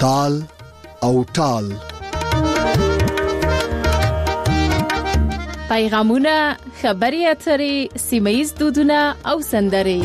تال او ټال. پیغامونه، خبري اترې، سیمه‌ییز دودونه او سندرې.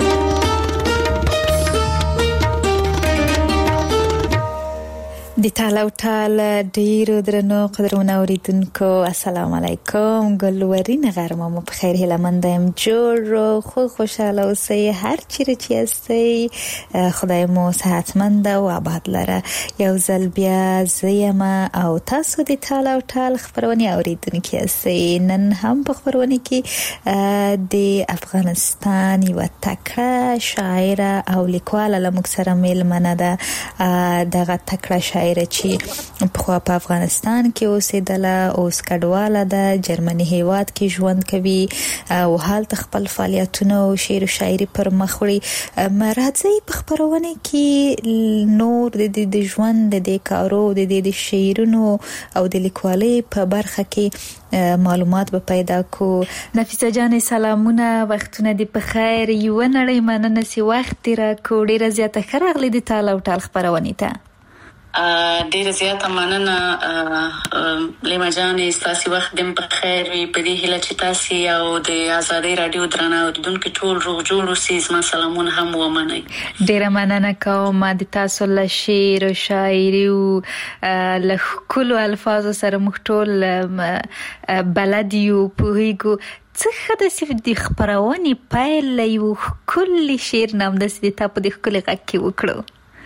د تاله او ټال ډیرو درنو قدرمنو اوریدونکو السلام علیکم. ګلورین غرمه مو په خیر هیله مند یم. جوړ خو خوشاله اوسئ هر چیرې چې یاستئ. خدای مو صحتمند او آباد لره. یو ځل بیا زیم او تاسو د تاله او ټال خبرونه اوریدونکو یاستئ. نن هم په خبرونه کې د افغانستان یو تکړه شاعره او لیکواله لمک سره میلمنه ده. دغه تکړه شاعره چې په افغانستان کې اوسېدله، اوس کډواله ده، جرمني هیواد کې ژوند کوي او هلته خپل فعالیتونه او شعر او شاعري پر مخ وړي. راځي په خبرونه کې نور د ژوند د کارو د شعرونو او د لیکوالۍ په برخه کې معلومات به پیدا کو. نفیسه جان سلامونه، وختونه دی په خیر. یو نړۍ مننه سی وخت را کو. ډیره زیاته خراغلی د تاله او ټال خبرونه ته. ډیره زیاته مننه لیما جانې، ستاسو وخت دې په خیر وي. په دې هیله چې تاسو او د آزادۍ رادیو درنه اوریدونکو ټول روغ جوړ اوسئ. زما سلامونه هم ومنئ. ډیره مننه کوم د تاسو له شعر او شاعري او له کلو الفاظو سره موږ ټول بلد یو پوهیږو. څه د صف د خبرونې پایل یو کلی شعر نام د سې ته په دې کلی غږ کې وکړو.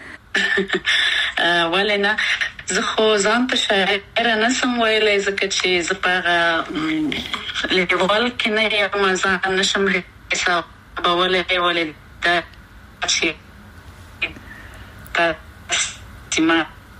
ولنه زه خو ځان ته شاعر نه سم ویلای، ځکه چې زه په لیکوال کې نه یم. ځان نشم حسابولی ولې دا چې سیمه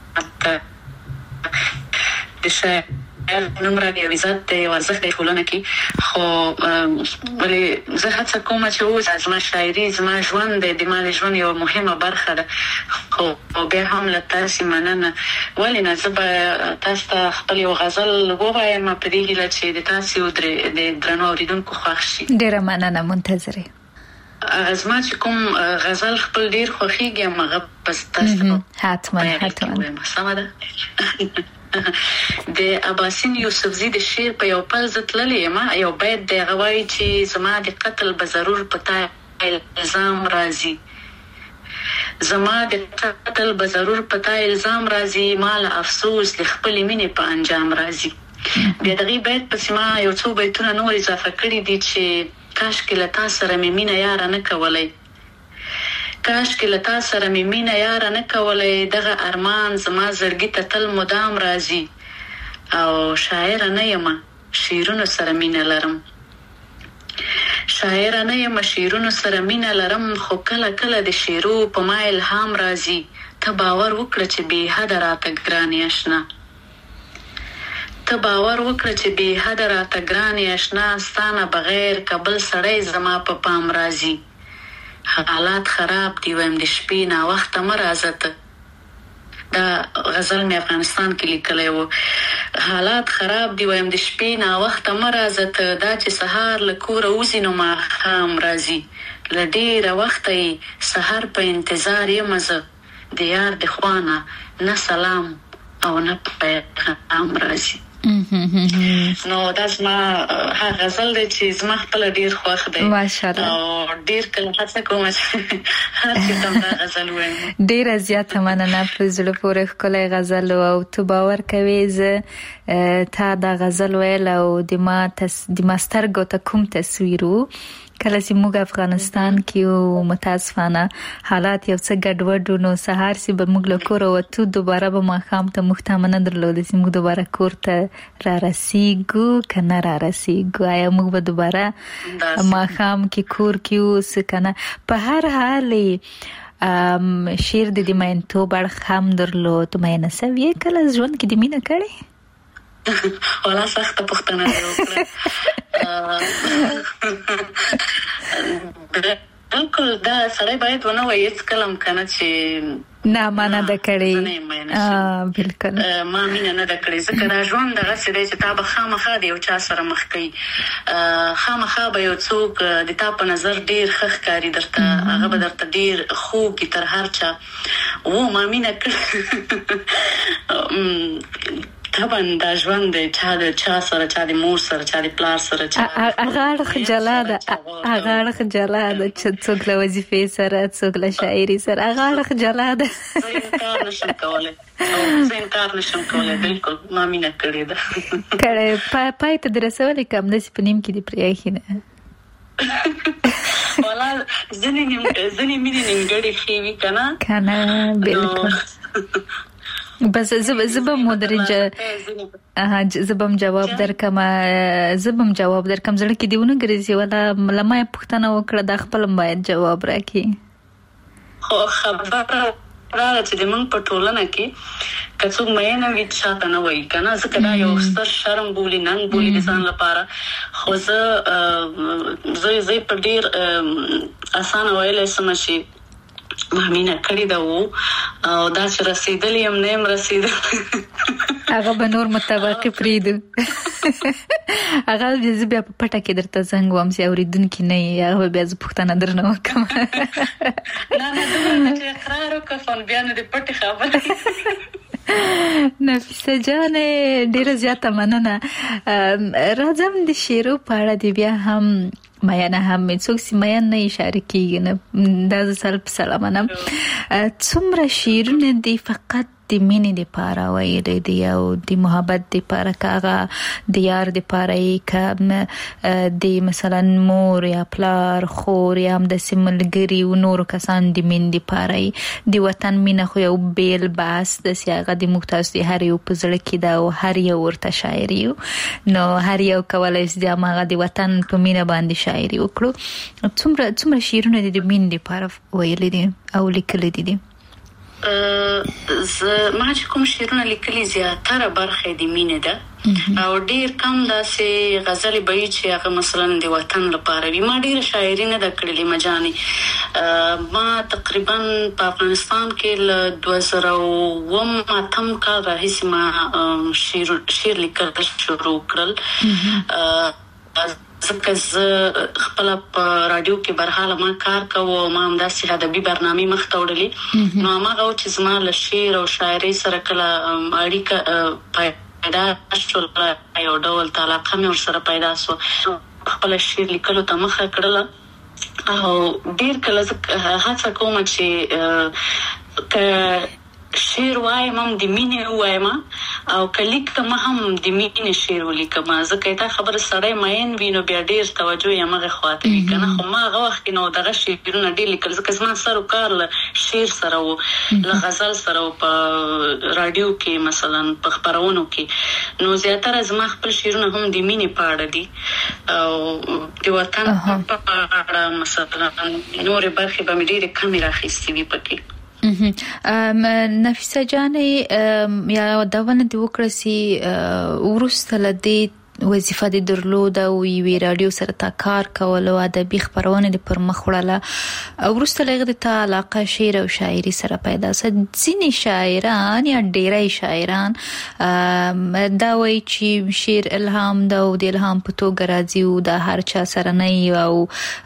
د شاعر نمره دی عزت دی او ارزښت دی ټولنه کې. خو ولې زه هڅه کوم چې اوس زما شاعري زما ژوند دی، د مال ژوند یو مهمه برخه ده. خو بیا هم له تاسو مننه. ولې نه زه به تاسو ته خپل یو غزل ووایم په دې هیله چې د تاسو د درنو اوریدونکو خوښ شي. ډیره مننه، منتظره. زما چې کوم غزل خپل ډیر خوښیږي هغه پس تاسو حتما سمه ده. د اباسین یوسفزي د شعر په یو پل زتللی یم. یو بیت دی غوای چې زما د قتل به ضرور پتا الزام راځي، زما د قتل به ضرور پتا الزام راځي، مال افسوس د خپل مینې په انجام راځي. بیا دغه بیت په سیمه یو څو بیتونه نور اضافه کړی دي چې کاش کې لتا سره مې مینه یاره نه کولای، کاش کې لتا سره مې مینه یاره نه کولای، دغه ارمان زما زړګي ته تل مدام راځي. او شاعر نه یم شعرونو سره مینه لرم، شاعر نه یم شعرونو سره مینه لرم، خو کله کله د شعرو په ما الهام راځي. ته باور وکړه چې بې حد راته ګرانې آشنا، ته باور وکړه چې بې حد راته ګرانې آشنا، ستانه بغیر کبل سړی زما په پام راځي. حالات خراب دی ویم د شپې نا وخت مر ازته. دا غزل مې افغانستان کې لیکلی و. حالات خراب دی ویم د شپې نا وخت مر ازته، دا چې سهار له کوره وځي نو ماښام راځي. له ډېره وخته یې سهار په انتظار یم زه، د یار د خوا نه نه سلام او نه پیغام راځي. نو دا زما ها غزل دی چې زما خپل ډیر خوښ دی ماشاءالله، او ډیر کله هڅه کوم چې هر څه دا غزل وایم. ډیر زیاته مننه په زړه پورې ښکلی غزل او تو باور کوي زه تا دا غزل ویل او د ما سترګو ته کوم تصویر و کله چې موږ افغانستان کې او متاسفانه حالات یو څه ګډوډ نو سهار سي به موږ له کوره وته دوباره به ماښام ته محتمل درلود چې موږ دوباره کور ته را رسیږو کنه را رسیږو، آیا موږ به دوباره ماښام کې کور کې اوس کنه. په هر حال شعر د دې مینتوب اړخ هم درلود. مینه سوي کله ژوند کې د مینه کړې؟ ولا سخته پوښتنه دی وکړه. بالکل دا سړی باید ونه وایي هیڅ کلم کنه چې نه ما نه ده کړې. بالکل ما مینه نه ده کړې، ځکه دا ژوند دغسې دی چې تا به خامخا د یو چا سره مخ کوي، خامخا به یو څوک د تا په نظر ډېر ښه ښکاري درته، هغه به درته ډېر خوږ وي تر هر چا. و ما مینه طبعا دا ژوند دی چا سره چا د مور سره چا د پلار سره چا اغاړه جلاده چې څوک له وظیفې سره څوک له شاعري سره اغاړه جلاده زه انکار نشم کولای بالکل ما مینه کړې ده کړه پای ته درسولې کوم داسې په نیم کې دی پرېښې نه والا ځینې مینې نیمګړې ښې وي کنه بالکل بس زبم مدرجه زبم جواب درکم زړه کې دیونه ګرځي ولا لمه پښتنه وکړه د خپل باید جواب راکې خو خبره چې د مونږ په ټولنه کې کڅوګ مې نه وی چاته نه وای کنه ځکه دا یو ستر شرم بولی نن بولی د ځان لپاره خو زه په ډیر اسانه ویلې سم شي مامینه کړی دا وو او دا چې رسیدلی هم نیم رسیدل هغه به نور متوقع پریدو هغه بیا په پټه کې درته زنګ وم چې اوریدونکي نه یې هغه بیا زه پوښتنه درنه وکړم نه چې اقرار وکړم بیا نه د پټې خبرې نفیسه جانې ډیره زیاته مننه راځم د شعرو په اړه دی بیا هم میانه هم څوک چې میان نه اشاره کیږي نه دا زه سره منم څومره شعرونه دي فقط د مینې دپاره ویلی دي او د محبت دپاره که هغه د یار دپاره یې که د مثلا مور یا پلار خور یا همداسې ملګري و نورو کسان د مینې دپاره یې د وطن مینه خو یو بیل بحث داسې هغه د موږ تاسو د هر یو په زړه کې ده او هر یو ورته شاعر یو نو هر یو کولی شي د هماغه د وطن په مینه باندې شاعري وکړو څومره شعرونه د مینې دپاره ویلي دي او لیکلي دي ما چې کوم شعرونه لیکلي زیاتره برخه د مینې ده او ډیر کم داسې غزلې به وي چې هغه مثلا د وطن لپاره وي ما ډیره شاعري نه ده کړلې مجاني ما تقریبا په افغانستان کې له 2008 کال راهیسې ما شعر لیکل شروع کړل ځکه زه خپل په رادیو کې برحاله ما کار کوو ما همداسې ادبي برنامې مخته وړلې نو هماغه چې زما له شعر او شاعرۍ سره کله اړیکه پیدا شوه یو ډول علاقه مې ورسره پیدا شوه خپل شعر لیکلو ته مخه کړله او ډېر کله هڅه کوم چې شعر وایم هم د مینې وایم او کلیک کما هم د مینې شعر ولیکم ځکه دا خبره سړی مین وینو بیا ډیر توجه یې مغه خواته وی کنه خو ما هغه وخت نو دغه شعرونه ډیر لیکل ځکه زما سره کار له شعر سره او له غزل سره په رادیو کې مثلا په خبرونو کې نو زیاتره زما خپل شعرونه هم د مینې په اړه دي او د وطن په اړه مثلا نور برخې به مې ډېرې کمې راخیستې وي پکې نفیسه جانې یا داونه دی وکړه سي ورسته لدی وظیفه د درلود او وی رادیو سره تا کار کول او ادبي خبرونه د پر مخ وړله ورسته لغه د علاقه شعر او شاعري سره پیدا سه ځینې شاعران یا ډېری شاعران دا وایي چې شعر الهام دا او د الهام په توګه راځي او د هر چا سره نه او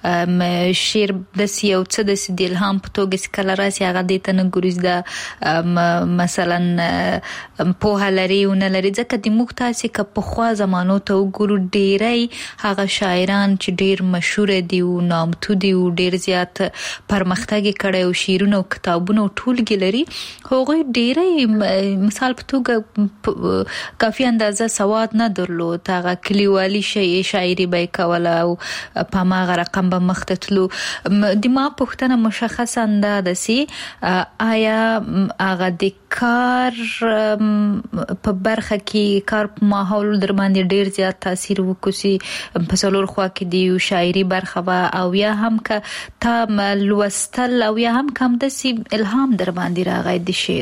شعر د سیو څه د الهام په توګه کله راځي هغه د تنه ګریز دا مثلا په هلري او نه لري ځکه د موږ تاسو که په خوا زمانو ته وګورو ډېری هغه شاعران چې ډېر مشهور دي او نامتو دي او ډېر زیات پرمختګ کړي او شعرونه او کتابونه ټولګي لري هغه ډېری مثال په توګه کافي اندازه سواد نه درلود هغه کلیوالي شاعري به کوله او په ماغه رقم به مختتلو د ما پښتنه مشخص انداز سي آیا هغه د کار په برخه کې کار ماحول در باندې ډیر زیات تاثیر وکړي په څلور خوا کې دی شاعري برخه او یا هم که تا لوستل او یا هم کم د الهام در باندې راغی د شعر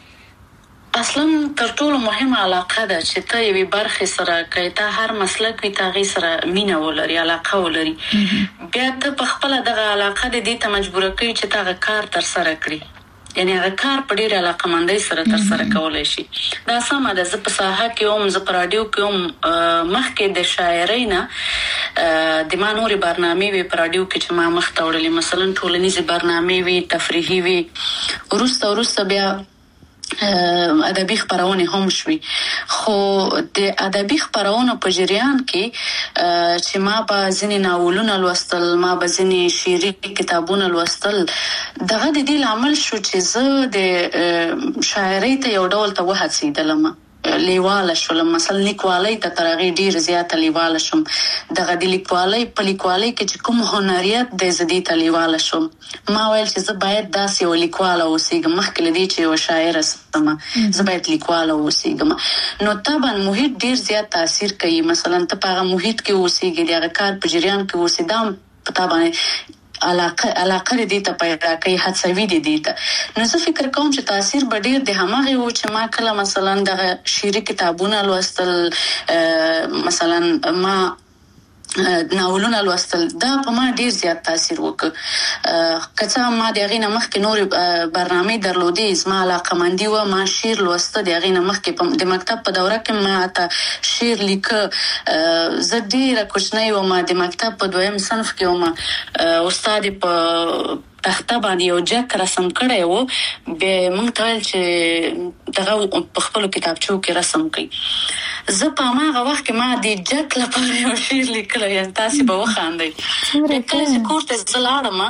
اصلا تر ټولو مهمه علاقه ده چې ته یوې برخې سره که ته هر مسلک وي ته هغې سره مینه ولري علاقه ولري بیا ته په خپله دغه علاقه د دې ته مجبوره کوي چې ته هغه کار ترسره کړي یعنی هغه کار په ډېره علاقمندۍ سره ترسره کولی شي دا سمه ده زه په ساحه کې هم زه په راډیو کې هم مخکې د شاعرۍ نه د ما نورې برنامې وي په راډیو کې چې ما مخته وړلې مثلا ټولنیزې برنامې وي تفریحي وي وروسته بیا ادبي خبرونه هم شوي. خو د ادبي خبرونو په جریان کې چې ما به ځینې ناولونه لوستل، ما به ځینې شعري کتابونه لوستل، دغه د دې لامل شو چې زه د شاعرۍ ته یو ډول ته وهڅېدلم، لیواله شولم. مثلا لیکوالۍ ته تر هغې ډېر زیاته لیواله شم. دغه د لیکوالۍ په لیکوالۍ کې چې کوم هنریت دی زه دې ته لیواله شوم. ما ویل چې زه باید داسې یو لیکواله اوسېږم مخکې له دې چې یو شاعره سم، زه باید لیکواله اوسېږم. نو طبعا محیط ډېر زیات تاثیر کوي. مثلا ته په هغه محیط کې اوسېږې، د هغه کار په جریان کې اوسې، دا هم په تا باندې علاقه دې ته پیدا کوي، هڅوي دې ته. نو زه فکر کوم چې تاثیر به ډېر د هماغه و چې ما کله مثلا دغه شعري کتابونه لوستل، مثلا ما ناولونه لوستل، دا په ما ډیر زیات تاثیر وکړ. کله ما د هغې نه مخکې نورې برنامې درلودې، زما علاقه‌مندي وه، ما شعر لوسته. د هغې نه مخکې د مکتب په دوره کې ما ته شعر لیکه. زه ډېره کوچنۍ وم، د مکتب په 2م صنف کې وم. استاد په تخته باندې یو جک رسم کړی و، بیا موږ ته ویل چې دغه په خپلو کتابچو کې رسم کړئ. زه په هماغه وخت کې ما د جک لپاره یو شعر لیکلی، یعنې تاسې به وخاندئ. کله چې کور ته زه لاړم،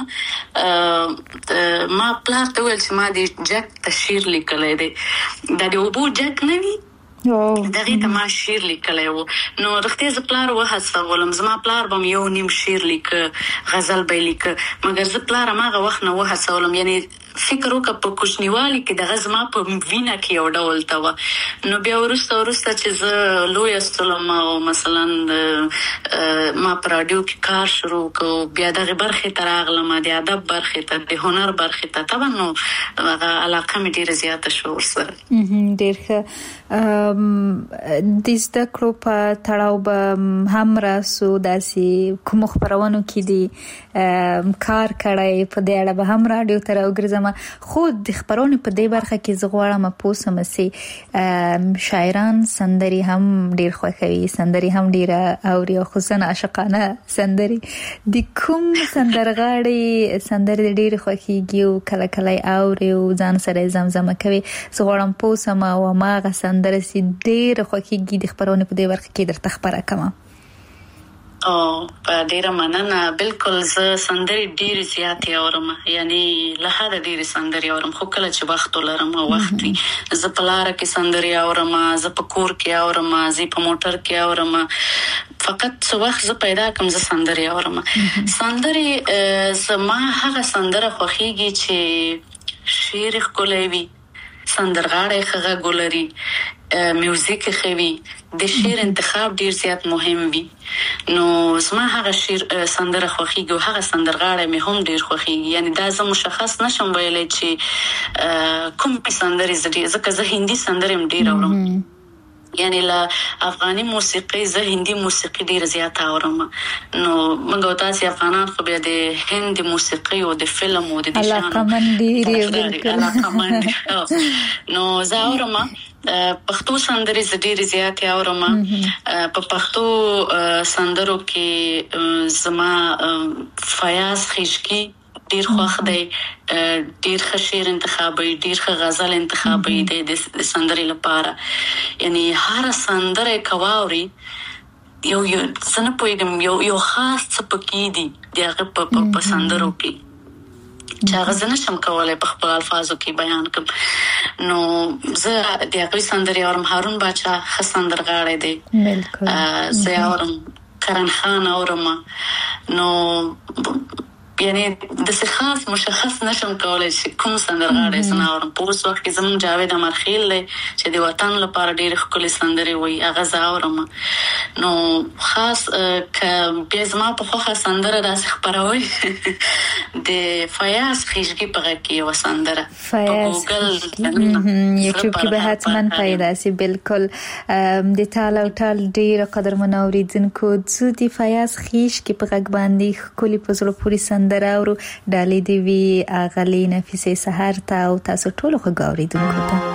ما پلار ته وویل چې ما د جک ته شعر لیکلی دی. دا د اوبو جک نه وي، دغې ته ما شعر لیکلی و. نو رښتیا زه پلار وهڅولم. زما پلار به م یو نیم شعر لیکه، غزل به یې لیکه، مګر زه پلار هماغه وخت نه وهڅولم. یعنې فکر وکړه په کوچنیوالي کې دغه زما په وینه کې یو ډول ته وه. نو بیا وروسته چې زه لویه شولم او مثلا ما په راډیو کې کار شروع کړو، بیا دغې برخې ته راغلم، د ادب برخې ته، د هنر برخې ته. طبعا نو هغه علاقه مې ډېره زیاته شوه ورسره. ډېر ښه. د زده کړو په تړاو به هم راسو، داسې کومو خپرونو کې دي کار کړی، په دې اړه به هم راډیو ته راوګرځم. خو د خبرونې په دې برخه کې زه غواړم پوه سم چې شاعران سندرې هم ډېر خوښوي، سندرې هم ډېره اوري، او خصوصا عاشقانه سندرې. د کوم سندرغاړي سندرې ډېرې خوښېږي او کله کله یې اوري او ځان سره یې زمزمه کوي؟ زه غواړم پوه سم او هماغه سندره چې ډېره خوښېږي د خبرونې په دې برخه کې درته خبره کوم. ډیره مننه. بالکل زه سندرې ډېرې زیاتې اورم، یعنی له حده ډېرې سندرې اورم. خو کله چې وخت ولرم او وخت وي، زه په لاره کې سندرې اورم، زه په کور کې اورم، زه په موټر کې اورم. فقط څه وخت زه پیدا کړم زه سندرې اورم. سندرې زما هغه سندره خوښېږي چې شعر یې ښکلی وي، سندرغاړی ښه غږ ولري، میوزیک ښه وي، د شعر انتخاب ډیر زیات مهم وي. نو زما هغه سندره خوښیږي او هغه سندرغاړی مې هم ډیر خوښیږي. یعنی دا زه مشخص نشم ویلی چې کوم سندرې ځکه زه هندي سندرې هم ډیر اورم. یعنی له افغاني موسیقي زه هندي موسیقي ډیر زیات اورم. نو موږ او تاسو افغانان خو بیا د هندي موسیقي او د فلم او د نو زه اورم پښتو سندرې زه ډېرې زیاتې اورم. په پښتو سندرو کې زما فیاض خشکی ډیر خوښ دی، ډیر ښه شعر انتخابوي، ډیر ښه غزل انتخابوي د سندرې لپاره. یعنی هر سندره کواوري یو څه نه پوهېږم، یو خاص څه پکې دي د هغه په سندرو کې چې هغه زه نشم کولی په خپل الفاظو کې بیان کړم. نو زه د هغوی سندرې اورم. هارون باچا ښه سندرغاړی دی، زه اورم. کرن خان اورم. نو یعنی داسې خاص مشخص نشم کولی چې کوم سندرغاړی زه نه اورم. په اوس وخت کې زموږ جاوید امرخیل دی چې د وطن لپاره ډېرې ښکلې سندرې وایي، هغه زه اورم. نو خاص که بیا زما په خوښه سندره داسې خپروئ د فیاض خشکی په غږ کې یوه سندره په ګوګل یوټیوب کې به حتما پیدا سي. بالکل د ټال او ټال ډېره قدرمنو اورېدونکو، زه د فیاض خشکی په غږ باندې ښکلې په زړه پورې سندره اورو. ډالۍ دې وي اغلې نفیسې سحر ته او تاسو ټولو ښه اورېدونکو ته.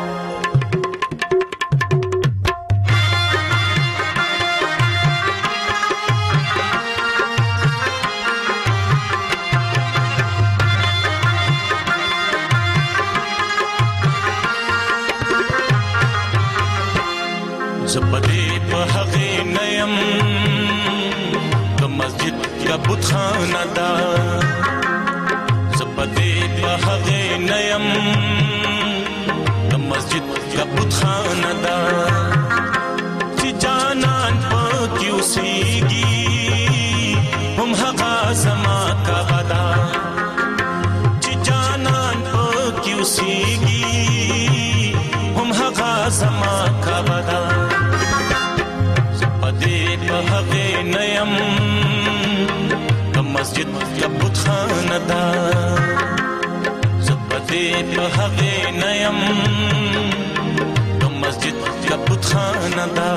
کا بتخانه دا زپدې په هغه نیم د مسجد کا بتخانه دا چې جانان پکې اوسېږي هم هغه زما کا بدا چې جانان پکې اوسېږي هم هغه زما کا بدا زپدې په هغه نیم مسجد کا بتخانه دا زپدې په هغه نیم د مسجد کا بتخانه دا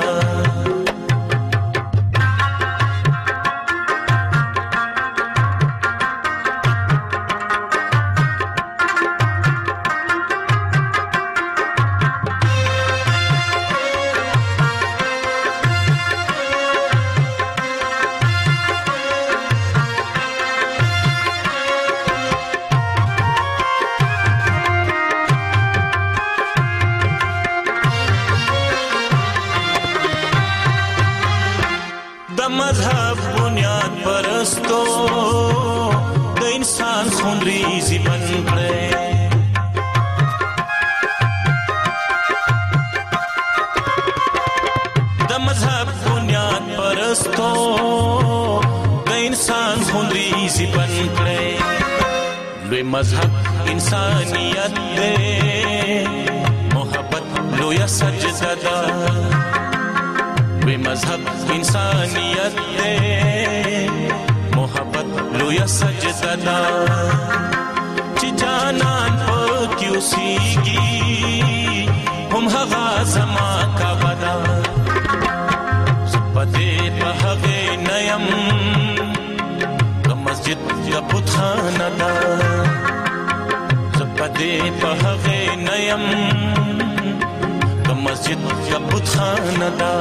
مذهب بنیاد پرستو د انسان خونریزي بن کړي د مذهب بنیاد پرستو د انسان خونریزي بن کړي لوی مذهب انسانیت دې محبت لوی سجده ده مذهب انسانیت دے محبت لویا سجدہ دا چی جانان پاکی اوسیگی هم هغا زما کا بدا زپدے پا هغه نیم دا مسجد کا بتخانه دا زپدے پا هغه نیم دا مسجد کا بتخانه دا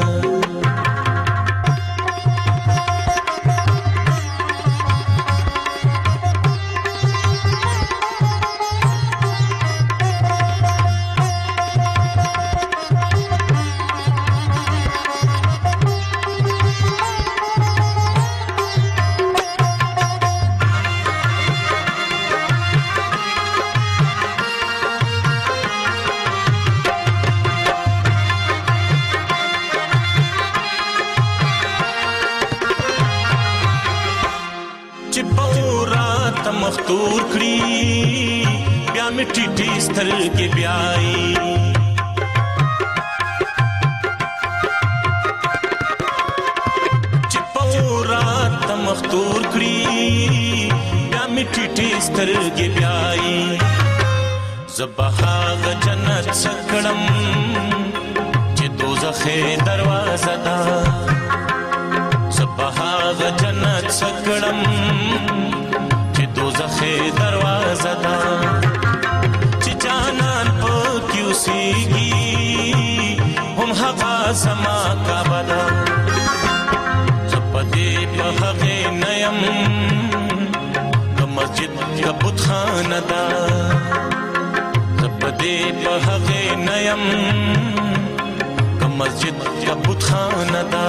مختور کړی بیا می ټیټی سترګې بیاي چې پورات مختور کړی بیا می ټیټی سترګې بیاي زبحاغ جنت سکړم چې دوزخ دروازه ده زبحاغ جنت سکړم دوزخ دروازه دا چې جانان پکې اوسېږي هم هغه زما کا بدا زپدې په هغه نیم د مسجد کا بتخانه دا زپدې په هغه نیم د مسجد کا بتخانه دا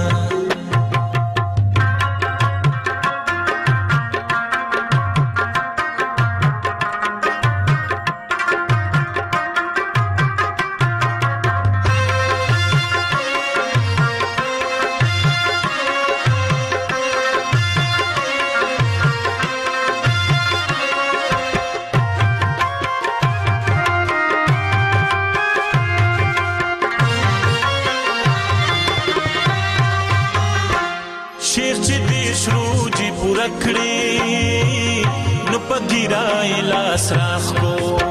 شیخ چې دې شروع جی پورا کړی نو پګیرای لاس راخ کو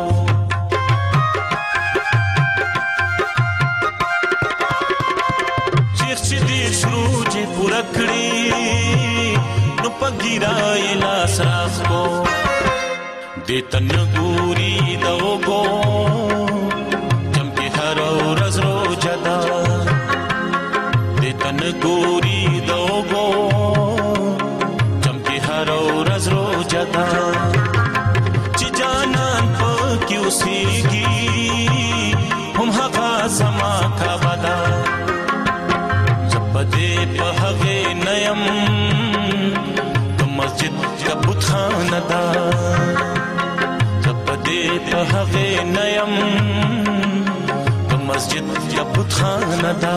شیخ چې دې شروع جی پورا کړی نو پګیرای لاس راخ کو دې تن ګوري دوګو چمکه هر ورځ روزه دا دې تن ګوري دوګو چمکه هر ورځ روزه دا چې جانان پکې اوسېږي هم هغه زما کا بدا زپدې په هغه نیم خانه ده تبدې په هغه نیم د مسجد یا بت خانه ده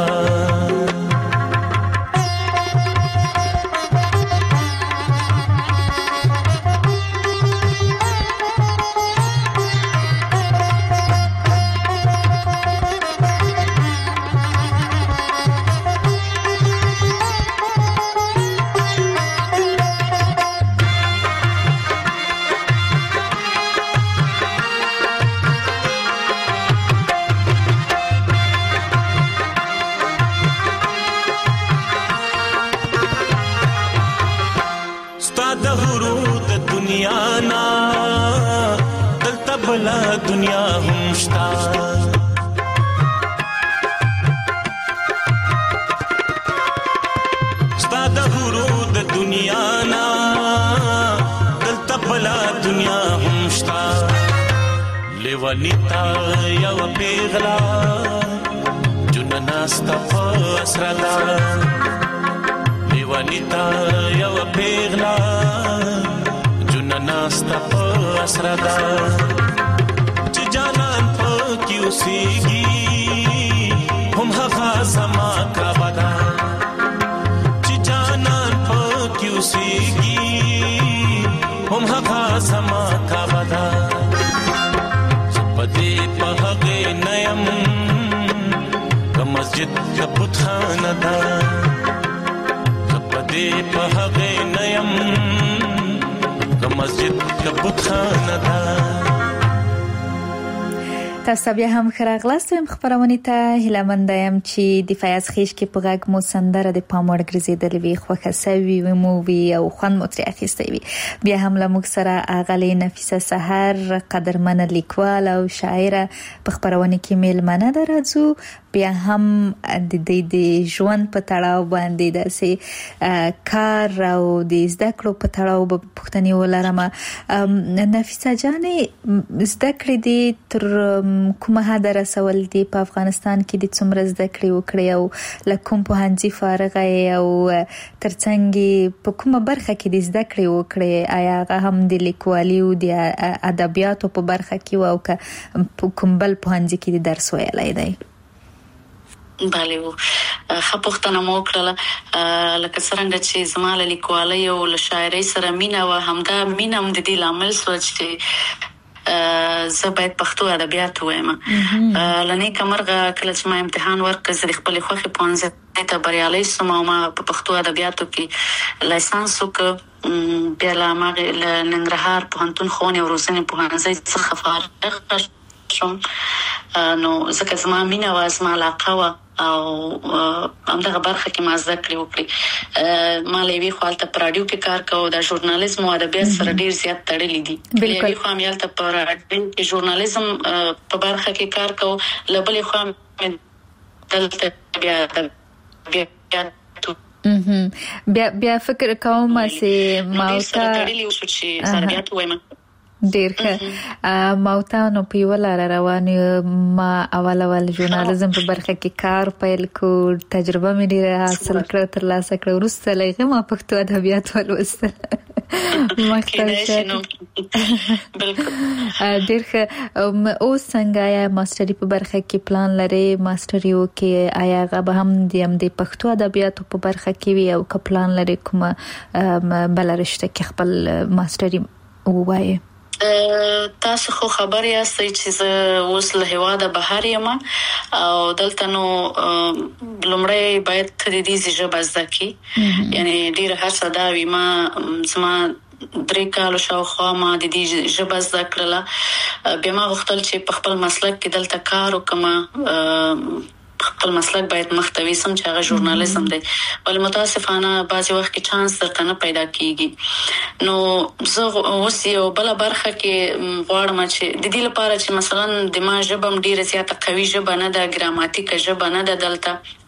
دنیا هم شتا ستا د غرو د دنیا نا دلته بلا دنیا هم شتا لیوانیتا یو پیغلا جننا ستا فاسرلا لیوانیتا یو پیغلا جننا ستا فاسرلا سیگی هم هغه زما کا بدا چې جانان پکې سیگی هم هغه زما کا بدا پدې په هغه نیم د مسجد د بت خانه ده پدې په هغه نیم د مسجد د بت خانه ده تاسو بیا هم خراغلاست هم خبرونه ته هیلمند یم چې د فیاض خیش کې په غږ مو سندره د پاموړ ګرځیدلې وي خوښه سوي و مو وی او خوند مو ترې اخیستی وي بیا هم له موږ سره اغلی نفیسه سحر قدرمن لیکوال او شاعره په خبرونه کې میلمنه درځو بیا هم د ژوند په تړاو باندې داسې کار او د زده کړو په تړاو به پوښتنې ولرم نفیسه جانې زده کړې دي تر کومه حد رسول دي په افغانستان کې د څومره زده کړې وکړې او له کوم پوهنځي فارغه او ترڅنګ په کومه برخه کې د زده کړې وکړې آیا هغه هم د لیکوالي او د ادبیاتو په برخه کې او کوم بل پوهنځي کې د درس ویلای دی بله خپوختنه مو کړله لکه څنګه چې زما له لیکوالۍ او له شاعرۍ سره مینا و همدا مینا هم د دې لامل سوچ چې زه باید پښتو ادبیات وایم لنی کمرغه کله چې ما امتحان ورکړ زه خپل خوخي پونځه ته بریالي سم او ما په پښتو ادبیاتو کې لایسنس وکړ بیا لا ما ننګرهار پوهنتون خونې او روزنې پوهنځي څخه فارغ شوم نو ځکه زما مینا و زما علاقه و او همدغه برخه کې ما زده کړې وکړې ما لوي خپل ته پراډیو کې کار کوم د ژورنالیزم او ادبیات سره ډیر زیات تړلې دي لوي خو هم یالته پراډیو کې ژورنالیزم په برخه کې کار کوم لبلې خو دلته بیا فکر کوم چې ماوتا تړلې اوس چې ادبیات وایم ډیر ښه ماوتانو په ولا روان ما اول ژورنالیزم په برخه کې کار پیل کو تجربه مې ډیره حاصل کړه تر لاسه کړه ورسته لږه ما پښتو ادبیات ولوستل مختلف ډیر ښه او څنګه یا ماستری په برخه کې پلان لري ماستری او کې آیا غو هم د پښتو ادبیات په برخه کې وي او که پلان لري کومه بلرشته کې خپل ماستری وایي تاسو خو خبر یاستئ چې زه اوس له هواده بهر یم او دلته نو لومړی باید تدریجي ژبه زده کړي یعنی ډیر هڅه دا وي ما زما 3 کال شاوخوا ما د دې ژبه زده کړله بیا ما غوښتل چې په خپل مسلک کې دلته کار وکم خپل مسلک باید محتوی سم چې هغه ژورنالیزم دی ول متاسفانه بعضی وخت کې چانس درته نه پیدا کیږي نو زه اوس یو بل برخه کې غواړم چې د دې لپاره چې مثلا د ما ژبه ډیره زیاته قوي ژبه نه ده ګراماتیک ژبه نه ده دلته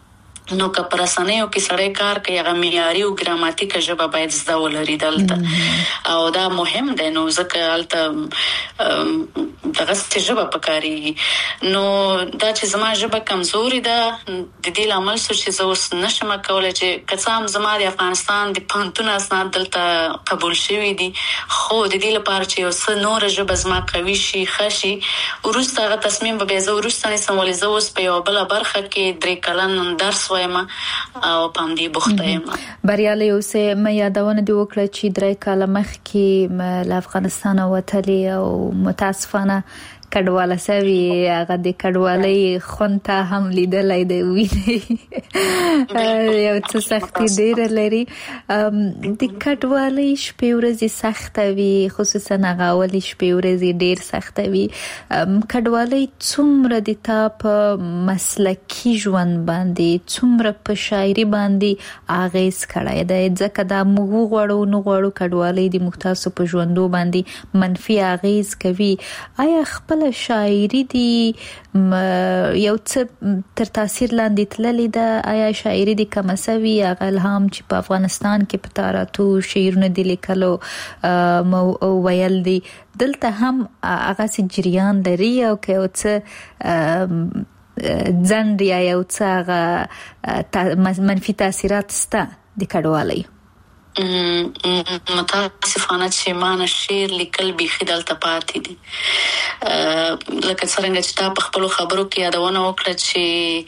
نو که پرسنیو کې سړی کار کوي هغه معیاري او ګراماتیک ژبه باید زده ولري دلته او دا مهم دی نو ځکه هلته دغه ژبه پکاري نو دا چې زما ژبه کمزوري ده د دې لامل چې زه اوس نشم کولای چې کڅام زما د افغانستان د پانتون اسناد دلته قبول شوی دي خو د دې لپاره چې اوس نور ژبه زما قوي شي خشي ورسته هغه تصمیم به زه ورسته نسم ولې زه اوس په یو بل برخه کې 3 کلن درس وایم او پام دې بوخته یم بریالي اوسه مې یادونه دی وکړه چې 3 کال مخکې له افغانستان وتلی او متاسفانه کډواله سوي هغه د کډوالۍ خونته هم لیدلای دی ویني یو څه سختي ډیر لري د کډوالۍ شپې ورځې سخته وي خصوصا هغه اولي شپې ورځې ډیر سخته وي کډوالۍ څومره د تا په مسلکي ژوند باندې څومره په شاعري باندې اغیز کړی دی ځکه دا موږ غواړو نو غواړو کډوالۍ د مختلفو په ژوندو باندې منفي اغیز کوي آیا خپل شاعري دی یو څه تر تاثیر لاندې تللی ده آیا شاعري دی کوم سوي هغه الهام چې په افغانستان کې په تاراتو شعرونه دی لیکلو ویل دي دلته هم هغه سي جریان لري او که یو څه ځند یا یو څه هغه منفي تاثیرات سته د کډوالۍ متاسفانه چې ما شعر لیکل بيخي دلته پاتې دي لکه څنګه چې تا په خپل خبرو کې یادونه وکړه چې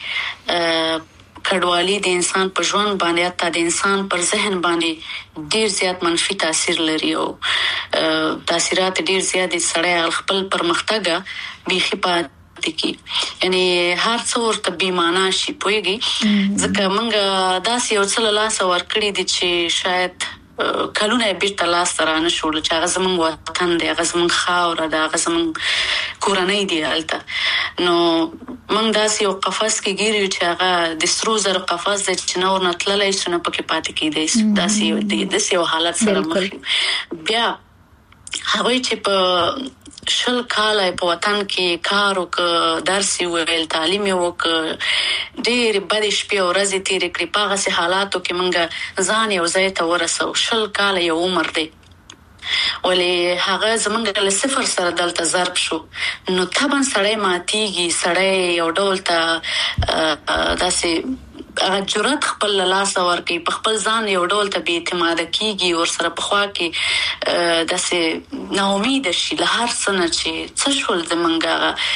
کډوالۍ د انسان په ژوند باندې حتی د انسان پر ذهن باندې ډیر زیات منفي تاثیر لري او تاثیرات ډیر زیات سړی خپل پرمختګ بيخي کی یعنی هر څو ورته بیمانه شي پويږي ځکه موږ داسې یو څه لاس ورکړی دي چې شاید کلونه بیرته لاس تر نه شول چې هغه زموږ وطن دی هغه زموږ خاور دی هغه زموږ کورنۍ دی هلته نو موږ داسې یو قفس کې ګیرو چې هغه د سرو زر قفس دی چې نور نتللی شي نه پکې پاتې کېدی داسې یو حالت سره مخ بیا هغه چې په شل کاله په وطن کې کار وک درس ویل تعلیم وک ډېر بد شپې او ورځې تیر کړې په هغه حالاتو کې مونږ ځان یو ځای ته ورسو شل کاله یو عمر دی ولې هغه زمونږ له صفر سره دلته ضرب شو نو طبعا سړی ماتيږي سړی یو ډول ته داسې هغه جرأت خپل لاس ورکي په خپل ځان یو ډول ته بي اعتماد کیږي ور سره په خوا کې داسې نا امید شي له هر څه نه چې څه شول زمونږه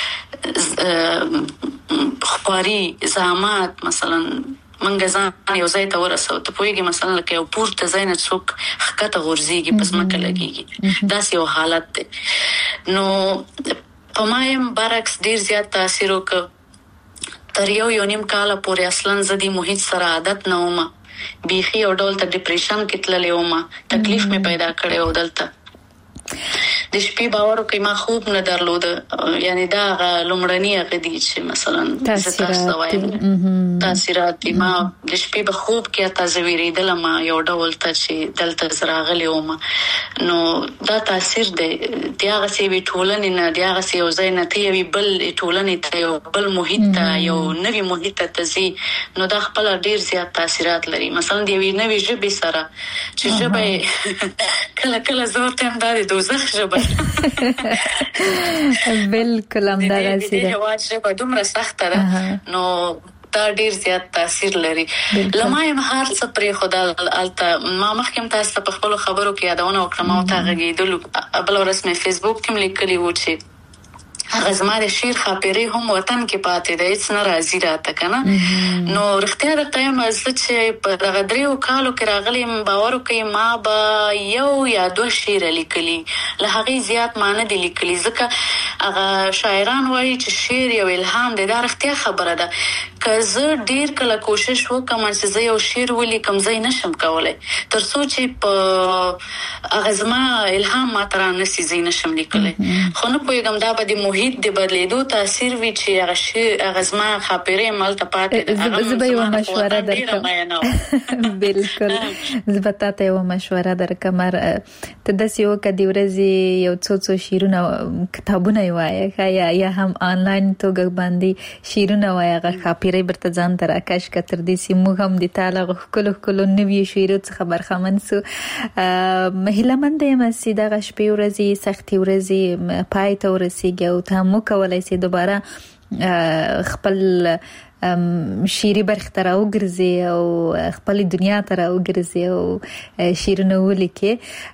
خبري زحمت مثلا منګه ځان یو ځای ته ورسو ته پويږي مثلا لکه یو پورته ځای نه څوک خکته غورځيږي پس مکه لګيږي داسې یو حالت دی نو په مایم برعکس ډیر زیات تاثیر وکړ تر یو نیم کال پورې اصلا زدي محیط سره عادت نه ومه بيخي او ډول ته ډیپریشن کې تللې ومه تکلیف مې پیدا کړې و دلته د شپې باور کوي ما خوب نه درلود یعنی دا لومړنی غدي چې مثلا تاثیرات ما د شپې په خوب کې تازویریدل ما یو ډول ته چې دلته زراغلی وم نو دا تاثیر دی هغه سی وی ټولنې نه دی هغه سی یو ځای نه تی وی بل ټولنې ته یو بل محیط ته یو نوی محیط ته زی نو دا خپل ډیر زیات تاثیرات لري مثلا دی وی نوی ژبه سره چې ژبه کله کله زور ته هم د دوزخ ژبه بالکل هم دا غسی ده واجب دومره سخته ده نو دا ډیر زیات تاثیر لري لمای مهار څه پرې خدا الته ما مخکم تاسو په خپل خبرو کې یادونه وکړم او تا غږیدل بل ورسمه فیسبوک کې لیکلی و چې هغه زما د شعر خاطرې هم وطن کې پاتې ده هیڅ نه راځي راته کنه نو رښتیا د ټایم از چې په دغه دریو کالو کې راغلم باور کوي ما به یو یا دوه شعر لیکلي له هغه زیات معنی دي لیکلي ځکه هغه شاعران وایي چې شعر یو الهام دی دا رښتیا خبره ده که زه ډیر کله کوشش وکم چې زه یو شعر ولیکم زه نشم کولای ترڅو چې په هغه زما الهام ماته نشي زه نشم لیکلای خو نه پوهیږم دا به د محیط د بدلیدو تاثیر وی چې هغه زما خاطرې ملته پاتې زه یو مشوره درکم بالکل زبطاته یو مشوره درکم ته د سیو کدی ورځي یو څو شیرونه کتابونه وایي یا هم آنلاین توګه باندې شیرونه وایي هغه خاطرې سندري برته ځان تر آکاش کتر دي سي موږ هم د تعالی کلو نوې شیرو څخه برخمن سو مهله من د مسي د غشپې ورځي سختي ورځي پای ته ورسیږي او ته مو کولای سي دوباره خپل شیری برخ تر او ګرځي او خپل دنیا تر او ګرځي او شیرونه ولیکي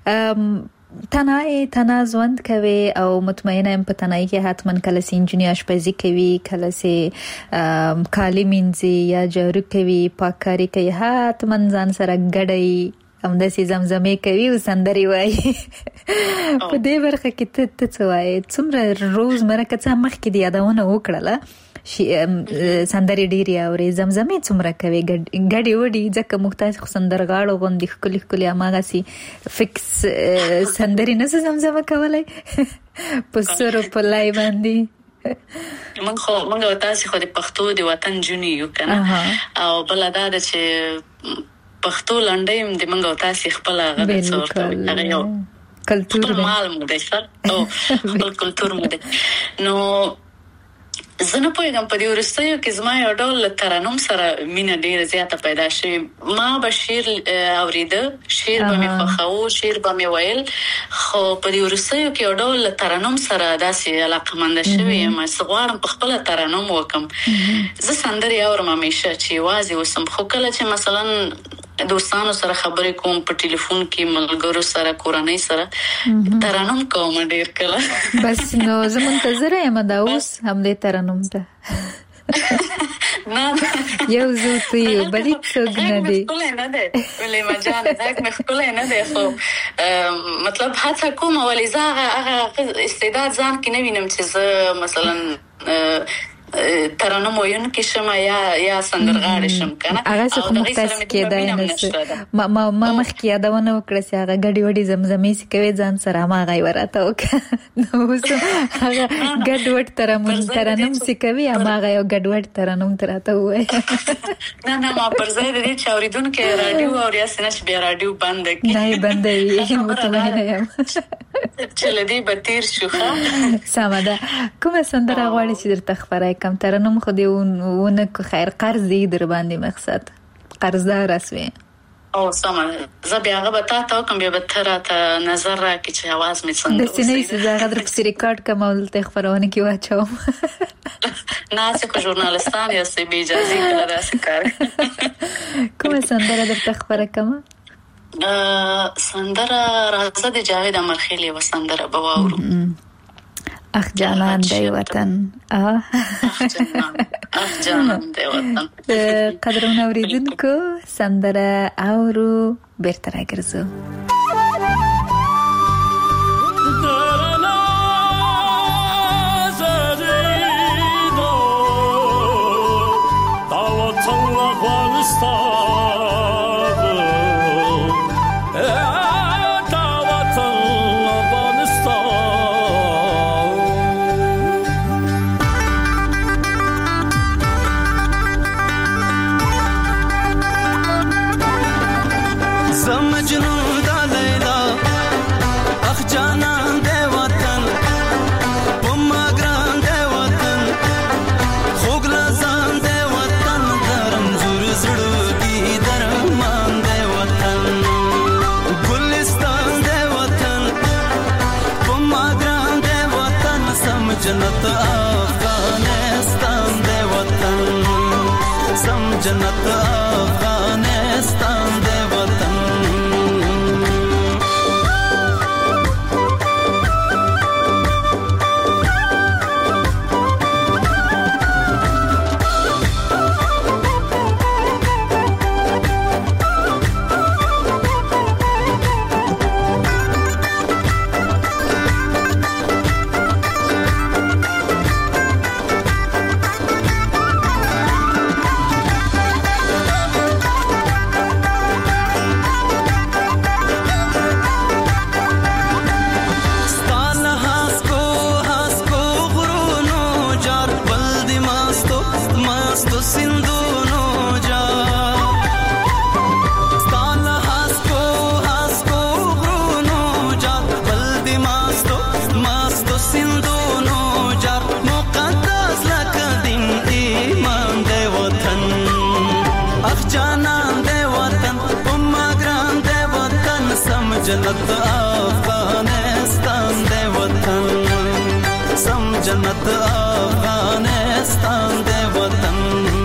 تنها ژوند کوي او مطمئنه ام په تنهایی کې حتما کله سي انجینر آشپزي کوي کله سي کالي مینځي یا جارو کوي پاککاري کوي حتما ځان سره ګډي هم د سي زمزمه کوي او سندري وایي په دې برخه کې ته څه وایي څومره روز مرکه څه مخ کې دی یادونه وکړه سندري ډيري او زمزمه څومره کوي ګډي وډي ځکه محتاج سندرغاړو غوندي خولي اماغه سي فکس سندري نه زمزمه کولای پسر په لای باندې منګه تاسو خو د پښتو د وطن جونی یو کنه او بل دا چې پښتو لنډې د منګه تاسو خپل غږ څورته هغه یو کلچر مال مو ده سر او خپل کلچر مو ده نو زنه پوهیږم په دې ورستیو کې زما یو ډول ترانم سره مینه ډیره زیاته پیدا شوه ما به شعر اوریده شعر به مې خوښاوه شعر به مې ویل خو په دې ورستیو کې یو ډول ترانم سره داسې علاقمند شوه ما سغوارم په خپل ترانم وکم زه سندري اورم همیشه چې وازي وسم خو کله چې مثلا دوستانو سره خبرې کوم په ټلیفون کې ملګرو سره کورنۍ سره ترانم کوم ډیر کله بس نو زه منتظره یم دا اوس هم دې ترانم ته نه یو زو تی بلې څنګه نه دی ولې ما جان دا مې خپل نه دی خو مطلب هڅه کوم ولې زه استعداد ځان کې نه وینم چې زه مثلا ترانم وین کې شمه یا سندرغاړې شم کنه هغه څه مختص کېدای نه ما مخ کې یادونه وکړه چې هغه غډي وډي زمزمې سي کوي ځان سره ما غي ورته وک نو هغه غډ وډ ترانم سي کوي ما غي غډ وډ ترانم تراته وای نه ما پر ځای د دې چاوریدونکو رادیو او یا سنش بیا رادیو بند کی نه بند یې متمنه یم چې لدی بتیر شوخه سماده کومه سندره غواړي چې درته خبره کم ترنم خو دی ونه کو خیر قرض دی در باندې مقصد قرضدار اسوي او سمه زبیا هغه به تاسو کوم به تر ته نظر راکې چې आवाज می څنګه د سینې زغه در په ریکارډ کومول ته خبرونه کې واچوم نه څه کو ژورنالستان یا سي بي اجازه کړه داسې کار کومه سندره درته خبره کوم سندره راځه د جاوید امرخیلی و سندره بواورو اخ جانان دی وطن اخ جانان دی وطن قدرونه اوریدونکو سندره اورو بیرته راګرځو جنت افغانستان دے وطن سم جنت افغانستان دے وطن جنت افغانستان دے وطن سم جنت افغانستان دے وطن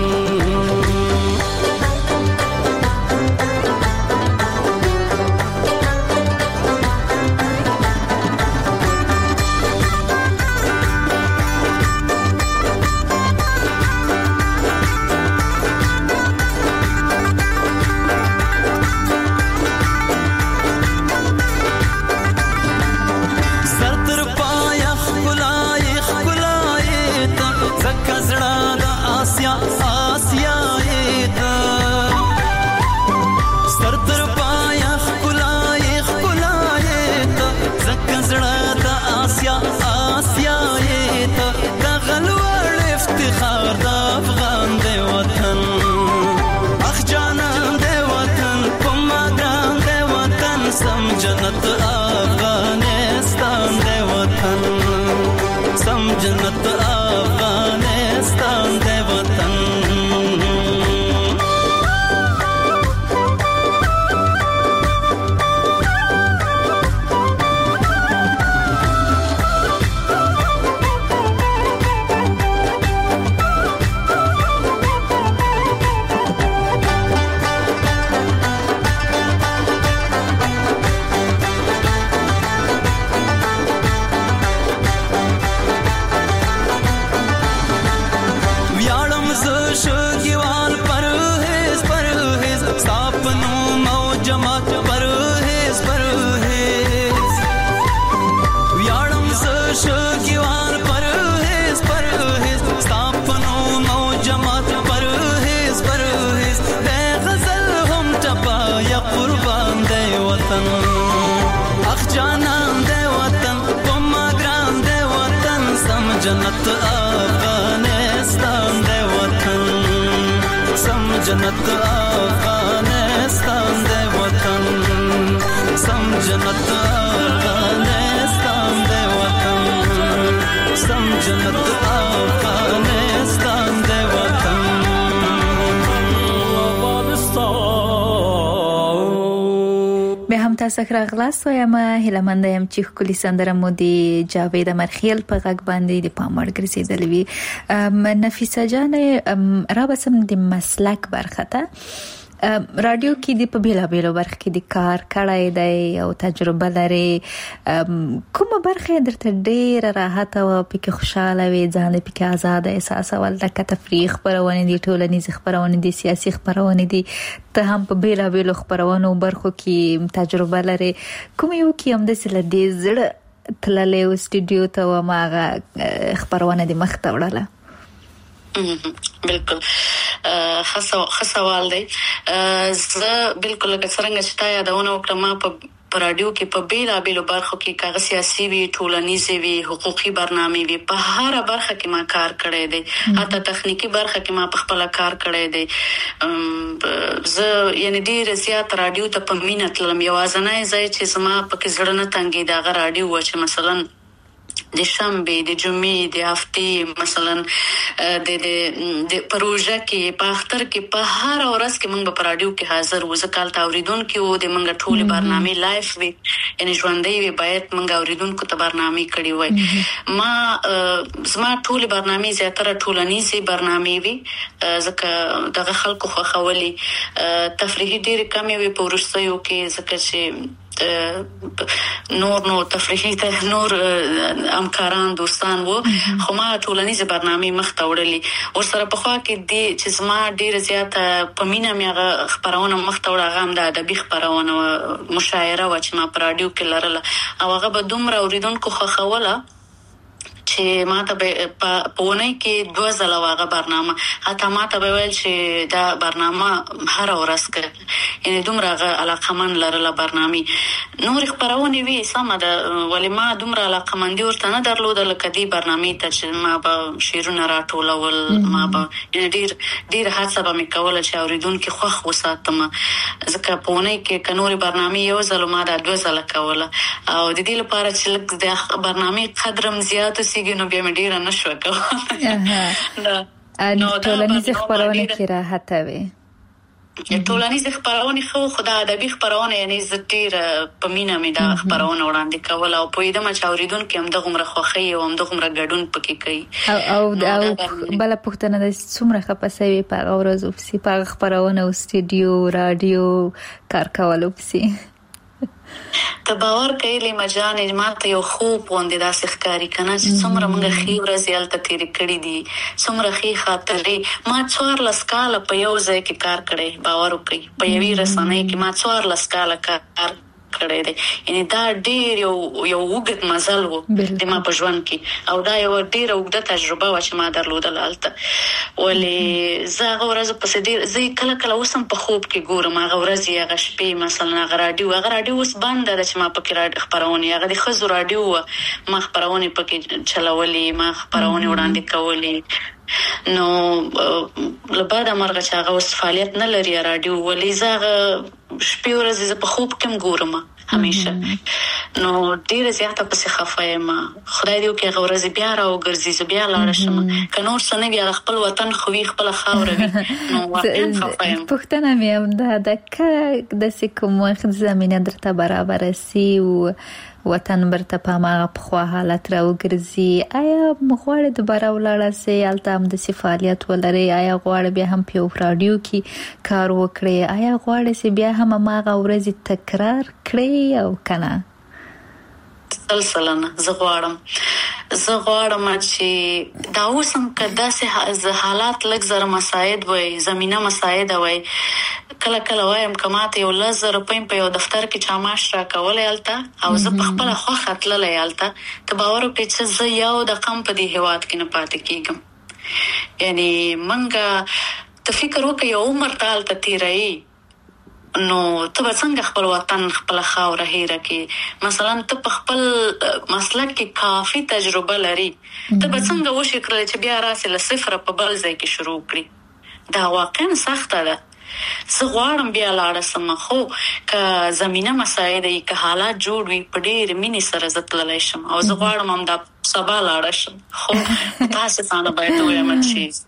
جنت افغانستان دے وطن سم جنت افغانستان دے وطن جنت افغانستان دے وطن سم جنت افغانستان دے وطن سم جنت افغانستان دے وطن سم جنت افغانستان دے وطن به هم تاسو راغلاست وایم هیلمند یم چې خولي سندره مو دی جاوید مرخیل په غږ باندې د پاموړ ګرځیدلې وی نفیسه جان را بسم د مسلک برخه ته رادیو کې د په بیلا بیلو برخه کې د کار کړای دی او تجربه لري کومه برخه درته ډیر راحت او پکې خوشاله وي ځان پکې آزاد احساس ول د تفریح خبرونه دي ټولنیز خبرونه دي سیاسي خبرونه دي ته هم په بیلا بیلو خبرونو برخو کې تجربه لري کوم یو کې هم د سلدي زړه تللې او سټوډیو ته ماغه خبرونه دي مخ ته وړله بالکل خسوال دی زه بالکل لکه څنګه چې تا یادونه وکړم په رادیو کې په بیلا بیلو برخو کې کاغذ سیاسي وی ټولنیزي وی حقوقي برنامې وی په هر برخه کې ما کار کړی دی حتی تخنیکی برخه کې ما په خپل کار کړی دی زه یعنی ډیر زیات رادیو ته په مینه تلم یوازنه ځای چې زما په کې زړه نه تنګي دا رادیو و چې مثلا د شنبه د جمعې د هفتې مثلا د پروژه کې په اختر کې په هر ورځ کې موږ په رادیو کې حاضر و ځکه اوریدونکو او د موږ ټول برنامه لایف وي یعنی ژوندۍ وي باید موږ اوریدونکو ته برنامه کړي وای ما زما ټول برنامه زیاتره ټولنیزي برنامه وي ځکه دغه خلکو خو خولي تفریحي ډېر کم وي په ورستیو کې ځکه چې نور تفریحي ته نور همکاران دوستان وو خو ما ټولنیزه برنامه مخته وړلې ورسره په خوا کې دي چې زما ډیر زیات په مینا میغه خبرونه مخته وړه غام د ادبي خبرونه مشاعره و چې ما په رادیو کې لرله او هغه به دومره اوریدونکو خو خوله چې ما ته په ونې کې 2000 واغه برنامه حتی ما ته ویل چې دا برنامه هر ورځ کې یعنی دومره علاقمن لرله برنامه نور خبرونه وی سم ده ولی ما دومره علاقمندي ورته نه درلوده لکه دی برنامه ته چې ما به شیرونه راټولول ما به ډیر هڅه به میکوله چې اوریدونکو خوښ وساتم ځکه په ونې کې کنوري برنامه یو ځل ما دا 2000 کوله او د دې لپاره چې د برنامه قدرم زیات سیګنو بیا مې ډیر نه شو کوله نو ټولنیز خبرونه کې راحت وي ټولنیز خبرونه خو د ادبي خبرونه یعنی زتیر په مینا مې دا خبرونه وړاندې کول او په دې ما چاوریدونکو هم دغه عمر خوخي او هم دغه عمر ګډون پکې کوي او بل پښتنه د څومره خپسوي په ورځو په پاغ خبرونه او سټډیو رادیو کار کولو پسې ته باور کوي لې مجانې ماته یو خوب غوندې داسې ښکاري کنه چې څومره موږ خې ورځې هلته تېرې کړې دي څومره ښې خاطرې ما 14 کاله په یو ځای کې کار کړی باور وکړئ په یوې رسنۍ کې ما 14 کاله کار کړی دی یعنی دا ډېر یو اوږد مزل و د ما په ژوند کې او دا یو ډېره اوږده تجربه وه چې ما درلودله هلته ولې زه هغه ورځ پسې ډېر زه کله کله اوس هم په خوب کې ګورم هغه ورځې هغه شپې مثلا هغه راډیو اوس بنده ده چې ما پکې خپرونې هغه د ښځو راډیو وه ما خپرونې پکې چلولې ما خپرونې وړاندې کولې نو له بعده مرغه چې هغه اوس فعالیت نه لري راډیو ولې زه هغه شپې ورځې زه په خوب کې هم ګورم همیشه نو ډېره زیاته پسې خفه یم خدای دې وکړي هغه ورځې بیا راوګرځي زه بیا لاړه شم که نور څه نه وي هغه خپل وطن خو وي خپله خاوره وي نو واقعا خفه یم پوښتنه مې هم ده که داسې کوم وخت زمینه درته برابره سي او وطن برته په هغه پخوا حالت راوګرځي آیا غواړې دوباره ولاړه سې هلته همداسې فعالیت ولرې آیا غواړې بیا هم په یو راډیو کې کار وکړې آیا غواړې چې بیا هم هماغه ورځې تکرار کړې او که نه سلسله زه غواړم چې دا اوس هم که داسې حالات لږ زره مساعد وای زمینه مساعده وای کله کله وایم که ماته یو 10,000 روپۍ په یو دفتر کې چا معاش راکولی هلته او زه په خپله خوښه تللی هلته ته باور وکړې چې زه یو دقم په دې هېواد کې نه پاتې کېږم یعنی موږ ته فکر وکړه یو عمر ته هلته تېروي نو ته به څنګه خپل وطن خپل خاوره هېره کې مثلا ته په خپل مسلک کې کافي تجربه لري ته به څنګه وشي کړلی چې بیا راسې له صفره په بل ځای کې شروع کړي دا واقعا سخته ده زه غواړم بیا لاړه سم خو که زمینه مساعده وي که حالات جوړ وي په ډېرې مینې سره زه تللی شم او زه غواړم همدا سبا لاړه شم خو متاسفانه باید ووایم چې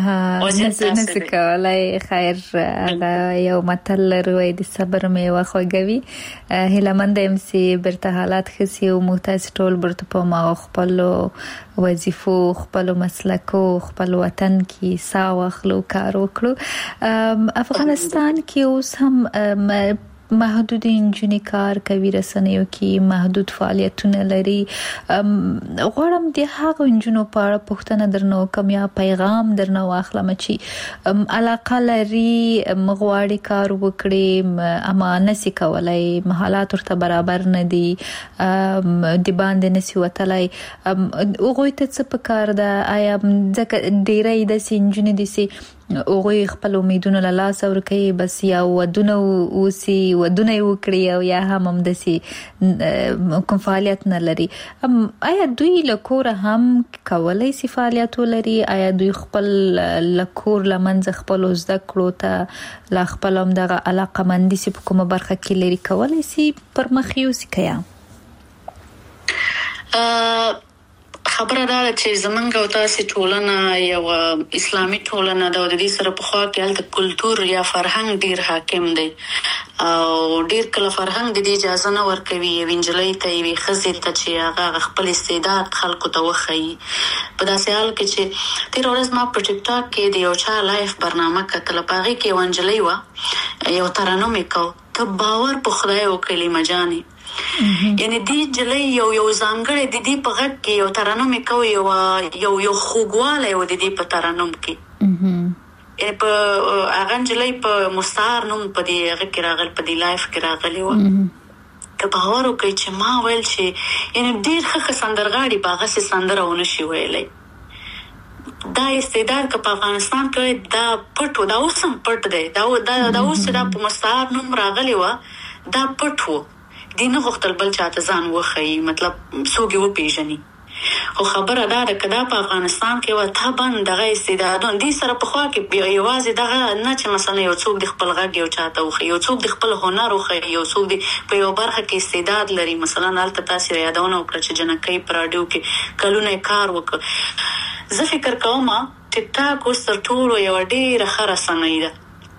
نسی کولای خیر هغه یو متل لري د صبر میوه خوږوي هیلهمند یم چې برته حالات خسي او محتاج ټول برته په ما خپل وظیفو خپل مسلکو خپل وطن کې سا واخلو کار وکړو افغانستان کې اوس هم محدود انجونی کار کوي رسنیو کې محدود فعالیتونه لري غواړم د هغه انجونو په اړه پوښتنه درنه وکم یا پیغام درنه واخلم چې علاقه لري مغواړي کار وکړي اما نسی کولای حالات ورته برابر نه دي د باندې نسی وتلای وګوي ته څه پکار ده آیا ځکه ډیرې د انجونی دي سي اوغوی خپل امیدونه له لاسه ورکوي بس یا ودونه وکړي او یا هم داسې کوم فعالیت نه لري آیا دوی له کوره هم کولی سي فعالیت ولري آیا دوی خپل له کور له منځه خپلو زده کړو ته له خپل همدغه علاقه‌مندي سي په کومه برخه کې لري کولی سي پرمخ یوسي که یا خبره دا ده چې زمونږ او تاسې ټولنه یو اسلامي ټولنه ده او د دې سره پخوا کې هلته کلتور یا فرهنګ ډېر حاکم دی او ډېر کله فرهنګ د دې اجازه نه ورکوي یوې نجلۍ ته یوې ښځې ته چې هغه خپل استعداد خلکو ته وښیي په داسې حال کې چې تېره ورځ ما په ټیک ټاک کې د یو چا لایف برنامه کتله په هغې کې یوه نجلۍ وه یو ترنم یې کو ته باور په خدای وکړې لیمه جانې یعنی دی جلې یو ځانګړی د دې په غږ کې یو ترنم کوي یو خوږوالی و د دې په ترنم کې یعنی په هغه نجلۍ په مستعار نوم په دې هغه کې راغلی په دې لایف کې راغلی و که باور وکړئ چې ما ویل چې یعنی ډېر ښه سندرغاړي به هغسې سندره ونه شي ویلی دا استعداد که په افغانستان کې دا پټ و دا اوس هم پټ دی دا اوس چې دا په مستعار نوم راغلی و دا پټ و دی نه غوښتل بل چاته ځان وښیي مطلب څوک یې وپېژني خو خبره دا ده که دا په افغانستان کې وه طبعا دغه استعدادونه دې سره پخوا کې یوازې دغه نه چې مثلا یو څوک د خپل غږ یو چاته وښیي یو څوک د خپل هنر وښیي یو څوک په یو برخه کې استعداد لري مثلا هلته تاسې یادونه وکړه چې جنکۍ په راډیو کې کلونه یې کار وکړ زه فکر کوم ټیک ټاک اوس تر ټولو یوه ډېره ښه رسنۍ ده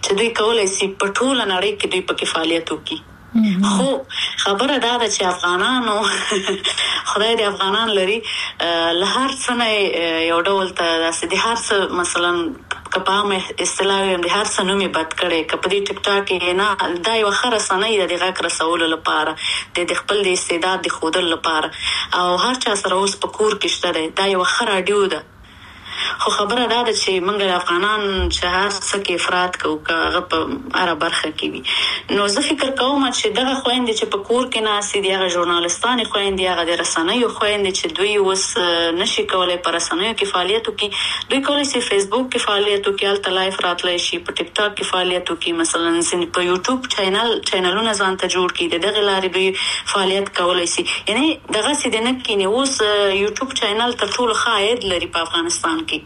چې دوی کولای شي په ټوله نړۍ کې دوی په فعالیت وکړي. خو خبره دا ده چې افغانانو خدای دې افغانان لري له هر څه نه یو ډول ته داسې د هر څه مثلا کپامه اصطلاح د هر څه نومي بد کړي کپه دې ټیک ټاک کې نه دا یو خره سنې د غږ رسول لپاره د خپل د استعداد د خودل لپاره او هر چا سره اوس په کور کې شته دا یو خره اډیو ده. خو خبره دا ده چې موږ افغانان چې هر څه کې افراط کوو هغه په هر برخه کې وي. نو زه فکر کوم چې دغه خويندې چې په کور کې ناسي دي هغه ژورنالستانې خويندې هغه د رسنیو خويندې چې دوی اوس نشي کولای پر رسنیو کې فعالیت وکړي دوی کولای شي فیسبوک کې فعالیت وکړي الته لایف راتلای شي په ټیک ټاک کې فعالیت وکړي مثلا په یوټیوب چینلونه ځان ته جوړ کړي دغه لارې دوی فعالیت کولای شي. یعنی دغه سې د نه کې اوس یوټیوب چینل تر ټولو ښه عاید لري په افغانستان کې.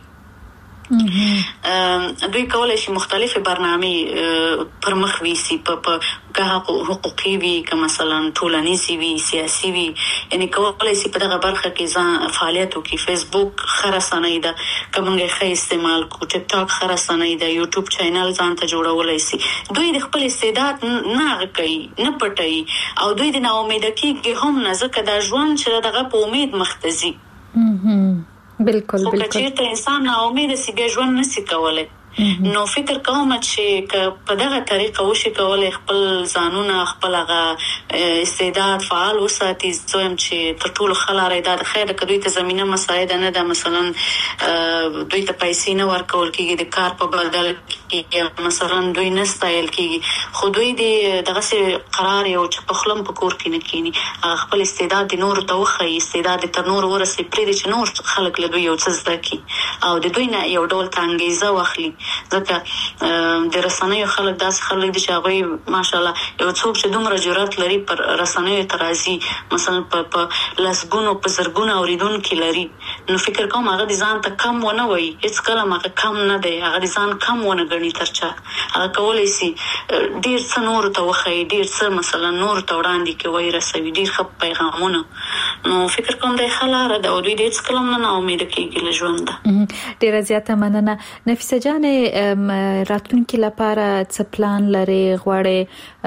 دوی کولای شي مختلفه برنامه پر مخ ویسي په حقوقي وي که مثلا ټولنیزي وي سیاسي وي یعنی کولای شي په دغه برخه کې ځان فعالیت وکړي. فیسبوک خرسانه ده کومه ښه استعمال کو ټیک ټاک خرسانه ده یوټیوب چینل ځان ته جوړولای شي. دوی د خپل استعداد نه کوي نه پټي او دوی د ناامید کېږي هم نه ځکه دا ژوند چې دغه په امید مختزي بالکل خو چې انسان نا امید سي به ژوند نشي کولای. نو فکر کوم چې په دغه طریقه وشي کولای خپل ځانونه خپل استعداد فعال وساتي زم چې تر ټولو خلاره د خیر کډوي ته زمينه مساعده نه ده مثلا دوی ته پیسې نه ورکول کېږي د کار په بدل کې مثلا دوی نه ستایل کېږي خو دوی دغه قرار یو چې په خلم په کور کې نه کینی خپل استعداد د نور ته وخی استعداد تر نور ورسې پرې چې نور خلک له دوی یو څه زده کی او د دوی نه یو ډول تانګیزه واخلي ځکه د رسنیو خلک داسې خلک دي چې هغه ماشاءالله یو څوک چې دومره جرأت لري پر رسنیو ترازی مثلا په لسګونو په زرګونو اوریدونکو لري نو فکر کوم هغه د ځان ته کم ونه وي هیڅ کله هغه کم نه دی هغه د ځان کم ونه غني ترچا هغه کولای شي ډیر څه نور ته وخی ډیر څه مثلا نور ته وړاندې کوي رسوي ډیر ښه پیغامونه نو فکر کوم د خلاره د دوی د هیڅ کلم نه امید کېږي له ژوند ډیر زیاته مننه نفیسه جان راتلونکي لپاره څه پلان لري غواړي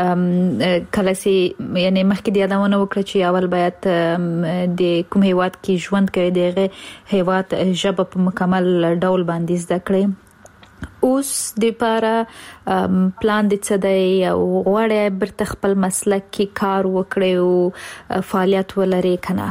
کله سي یعنی مخکې د یادونه وکړه چې اول باید د کوم هیواد کې ژوند کوي دغه هیواد ژبه په مکمل ډول باندې زده کړي اوس د لپاره پلان د څه دی او غواړي برته خپل مسلک کې کار وکړي او فعالیت ولري کنه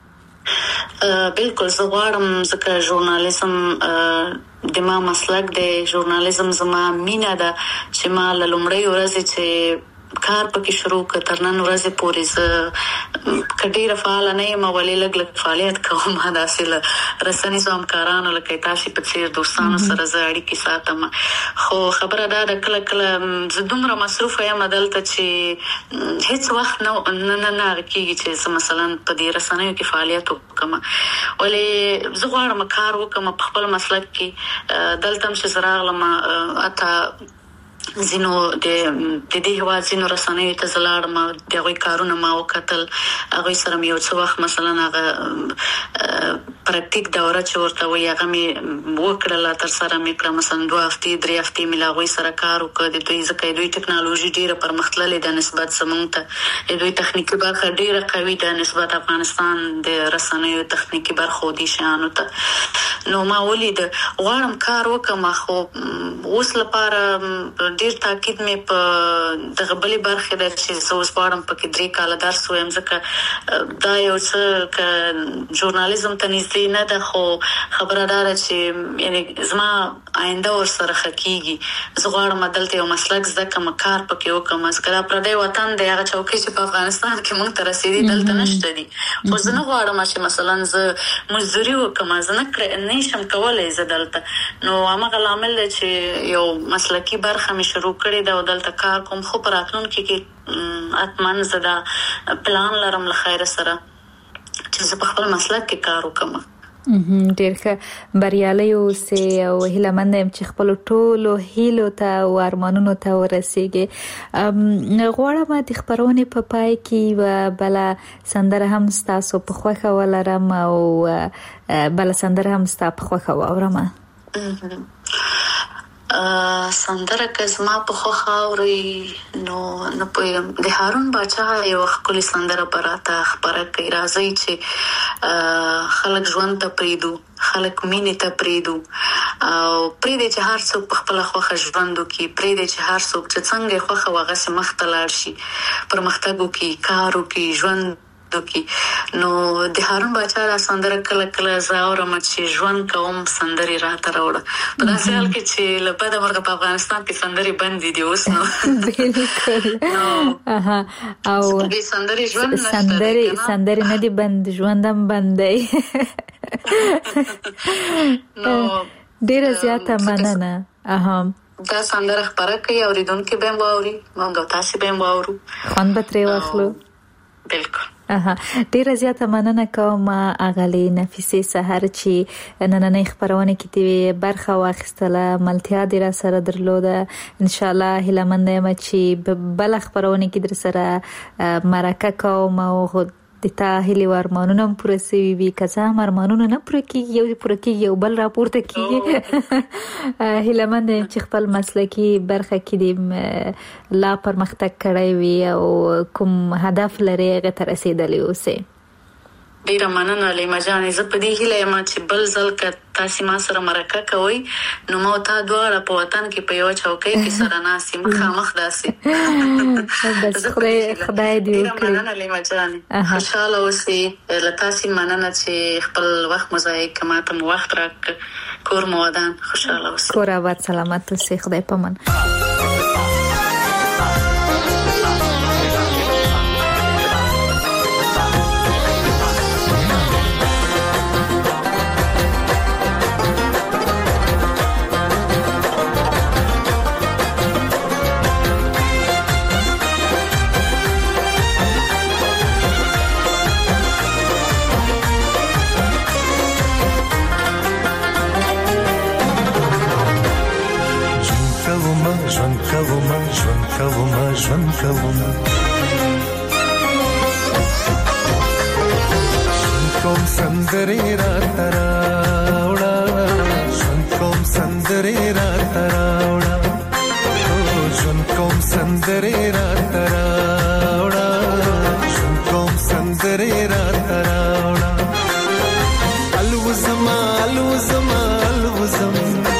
بالکل زه غواړم ځکه ژورنالیزم د ما مسلک دی ژورنالیزم زما مینا ده چې ما لومړی ورځ چې کار پکې شروع کړ تر نن ورځې پورې زه کډیره فعال نه یم ولې لګ فعالیت کوم دا اصل رسنۍ همکارانو لکه تاسو په څیر دوستانو سره زه اړیکې ساتم خو خبره دا د کله کله زه دومره مصروف یم دلته چې هیڅ وخت نه کېږي چې مثلا په دې رسنیو کې فعالیت وکم ولې زه غواړم کار وکم په خپل مسلک کې دلته چې زراغلم اته زینو د دې هوا زینو رسنیو ته زلاړم د غوي کارونه ما وکتل هغه سره یو څه وخت مثلا هغه پریکټیک دوره چې ورته وي هغه می وکړه تر سره می کړم مثلا 2 هفتې 3 هفتې ملا غوي سره کار وکړ د دوی ځکه دوی ټکنالوژي ډیره پرمختللې د نسبت سمون ته د دوی تخنیکی برخه ډیره قوي د نسبت افغانستان د رسنیو تخنیکی برخه دي شانو ته نو ما ولید غواړم کار وکم خو اوس لپاره ډیر تاکید مې په دغه بلې برخه د چې اوس غواړم په کې 3 کال درس وایم ځکه دا یو څه ک ژورنالیزم ته نږدې نه ده خو خبره ده چې یعنی زما آینده ور سره حقيقي زه غواړم دلته یو مسلک زده کوم کار پکې وکم ځکه پر دې وطن د هغه چوکۍ چې په افغانستان کې مونږ ته رسیدي دلته نشته دي خو زه نه غواړم چې مثلا زه مزدوري وکم زه نه شم کولای زه دلته نو هغه عامل چې یو مسلکی برخه مې شروع کړې ده او دلته کار کوم خو په راتلونکي کې اتمن زدا پلان لرم له خیر سره چې زه په خپل مسلک کې کار وکم ډېر ښه بریالي اوسئ او هیله مند یم چې خپل ټولو هیلو ته او ارمانونو ته ورسیږئ غواړم د خبرونه په پای کې بل سندره هم تاسو په خوښه ولرم او بل سندره هم تاسو په خوښه واورم سندره که زما په خوښه اوري نو نه پوهېږم د هارون باچا یو ښکلې سندره به راته خپره کړي راځئ چې خلک ژوند ته پرېږدو خلک مینې ته پرېږدو او پرېږدي چې هر څوک په خپله خوښه ژوند وکړي پرېږدي چې هر څوک چې څنګه یې خوښه وه هغسې مخته لاړ شي پرمختګ وکړي کار وکړي ژوند وکړي نو د هارون باچا دا سندره کله کله زه اورم چې ژوند کوم سندرې راته راوړه په داسې حال کې چې له بده مرغه په افغانستان کې سندرې بندې دي اوس نو او دې سندرې ژوند نشته سندرې نه دي بند ژوند هم بند دی نو ډېره زیاته مننه دا سندره خپره کوي اوریدونکي به هم واوري موږ تاسې به هم واورو خوند به ترې واخلو بالکل ډیره زیاته مننه کوم اغلی نفیسه سحر چې نننۍ خبرونه کې دی برخه واخیستله ملتیا د را سره درلوده ان شاء الله هیله مند یم چې بل خبرونه کې در سره مرکه کوم او د تا هلي ورمانونه پوره سوي وي کزه ارمانونه نه پوره کیږي یو پوره کیږي یو بل راپورته کیږي هیله مند یم چې خپل مسلکي برخه کې د لا پرمختګ کړی وي او کوم هدف لري هغه ته رسیدلی اوسئ ډیره مننه لیما جانې زه په دې هیله یم چې بل ځل که تاسې ما سره مرکه کوئ نو ما تا دواړه په وطن کې په یوه چوکۍ کې سره ناست یم مخامخ داسې بس خدای دې ډیره مننه لیما جانې خوشحاله اوسئ له تاسې مننه چې خپل وخت مو ضایع که ما ته مو وخت راکړ کور مو ودان خوشحاله اوسئ کور آباد سلامت اوسئ خدای پامان ژوند کوم سندرې راته راوړه ژوند کوم سندرې راته راوړه ژوند کوم سندرې راته راوړه ژوند کوم سندرې راته راوړه الوزما الوزما الوزم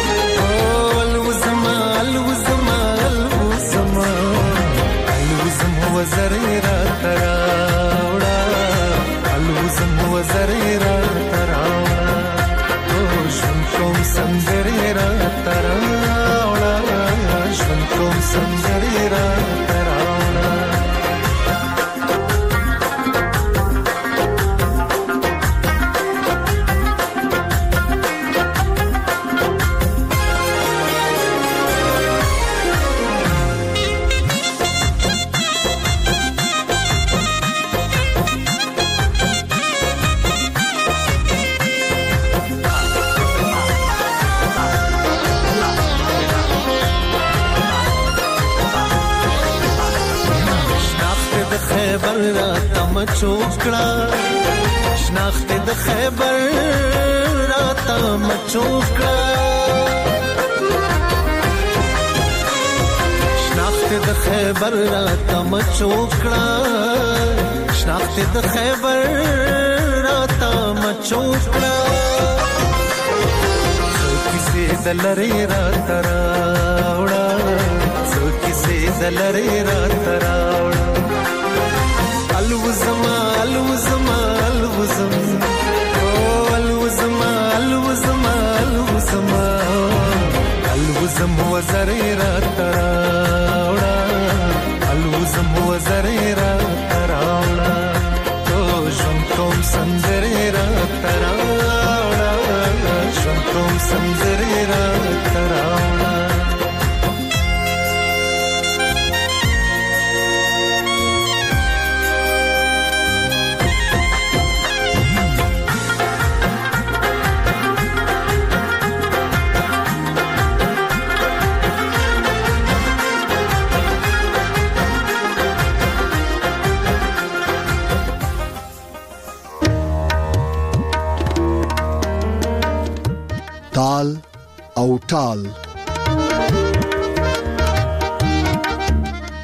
وزرې راته راوړه الوزم وزرې راته راوړه ژوند کوم سندرې راته راوړه ژوند کوم سندرې راته راوړه چوکړه شناخت د خیبر راته مچوکړه شناخت د خیبر راته مچوکړه شناخت د خیبر راته مچوکړه څو کیسې د لرې راته راوړه څو کیسې د لرې راته راوړه الوزما الوزما الوزم الوزما الوزما الوزما الوزم وزرې راته راوړه الوزم وزرې راته راوړه ژوند کوم سندرې راته راوړه ژوند کوم سندرې راته راوړه تال او ټال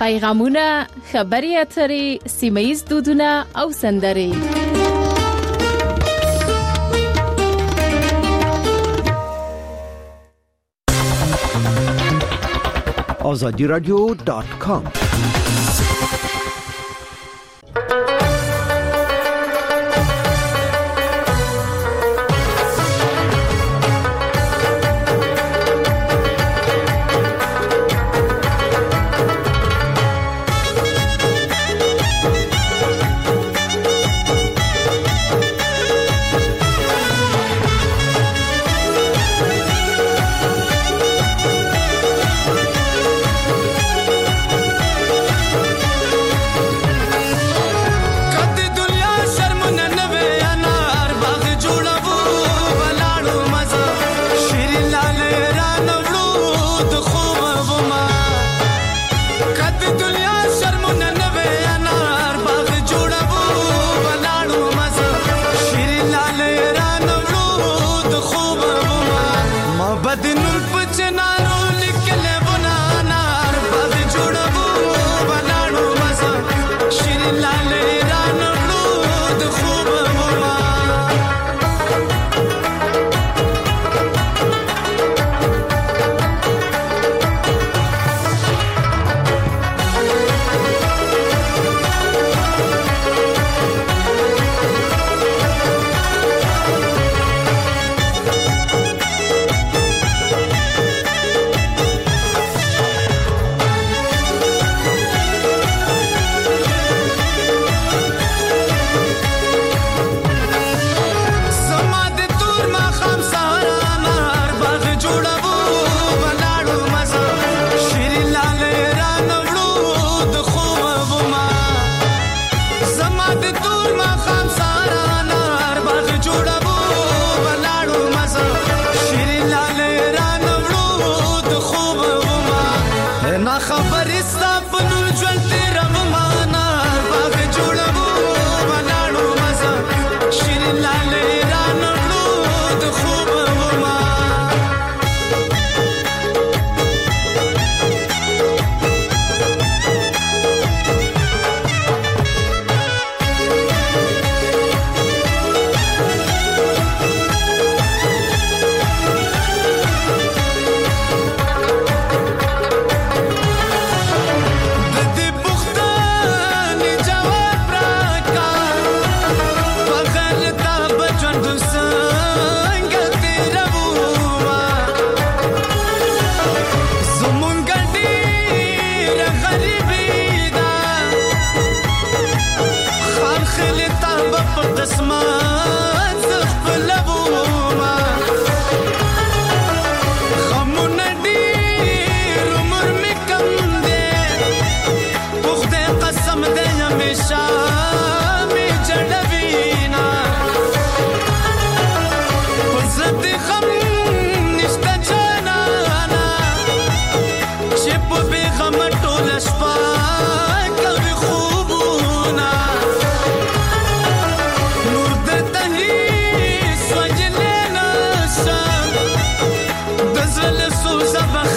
پیغامونه، خبري اترې، سیمه‌یز دودونه او سندرې. azadiradio.com زل سوزه